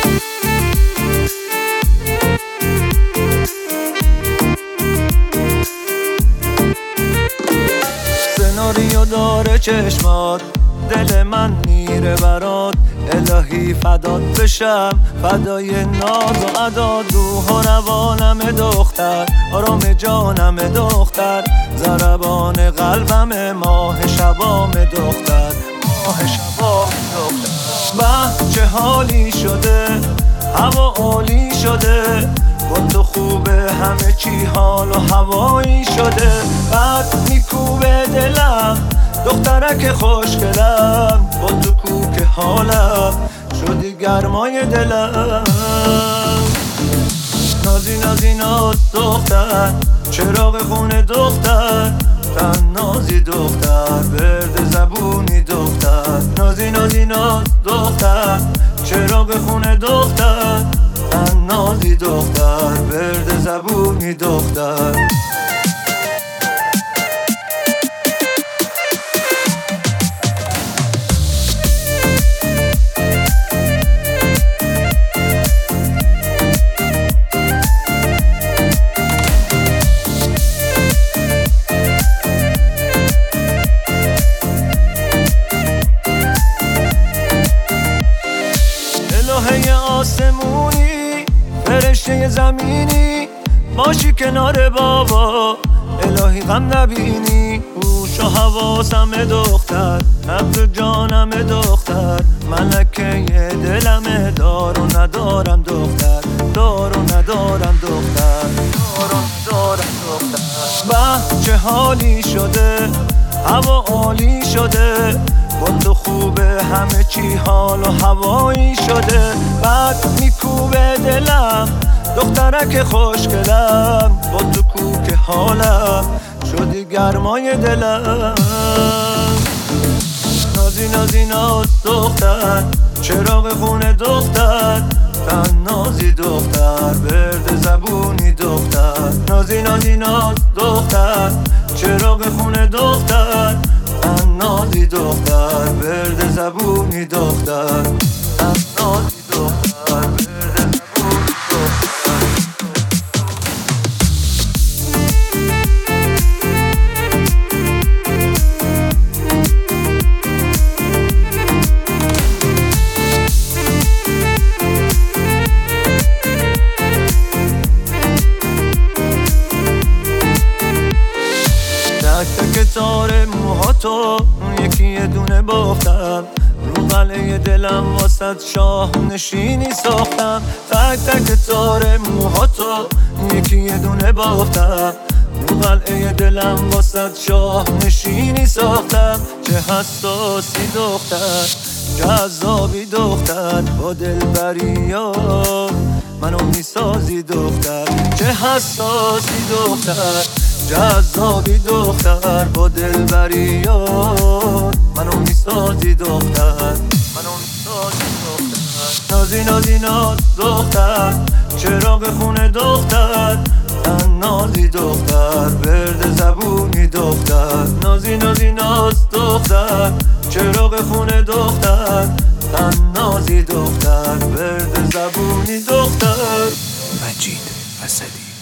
سناریو داره چشمات، دل من میره برات. الهی فدات بشم، فدای ناز و عداد. روح و روانم دختر، آرام جانم دختر، ضربان قلبم ماه شبام دختر، ماه شبام دختر. به چه حالی شده، هوا عالی شده، با تو خوبه همه چی حال و هوایی شده. بعد میکوبه دلم، دخترک خوشگلم، با تو کوک حالم شدی گرمای دلم. نازی نازی ناز دختر، چراغ خونه دختر، نازی دختر، برد زبونی دختر. نازی نازی ناز دختر، چراغ خونه دختر، نازی دختر، برد زبونی دختر. الهه آسمونی، فرشته زمینی، باشی کنار بابا، الهی غم نبینی. هوش و حواسم دختر، نبض جانم دختر، ملکه دلم، دار و ندارم دختر، دار و ندارم دختر، دار و ندارم دختر. به چه حالی شده، هوا عالی شده، با تو خوبه همه چی حال و هوایی شده. بعد میکوبه دلم، دخترک خوشگلم، با تو کوک حالم شدی گرمای دلم. نازی نازی ناز دختر، چراغ خونه دختر، نازی دختر، برد زبونی دختر. نازی نازی ناز دختر، چراغ خونه دختر، نازی دختر، برد زبونی دختر، نازی دختر، برد زبونی دختر. تک تک تار موهاتو یکی یه دونه بافتم، رو قلعه دلم واسد شاه نشینی ساختم. تک تک تار موهاتو یکی یه دونه بافتم، رو قلعه دلم واسد شاه نشینی ساختم. چه حساسی دختر، جذابی دختر، با دلبریا منو میسازی دختر. چه حساسی دختر، جذابی دختر، با دلبریات منو میسازی دختر، منو میسازی دختر. نازی نازی ناز دختر، چراغ خونه دختر، نازی دختر، برد زبونی دختر. نازی نازی ناز دختر، چراغ خونه دختر، نازی دختر، برد زبونی دختر. مجید اسدی.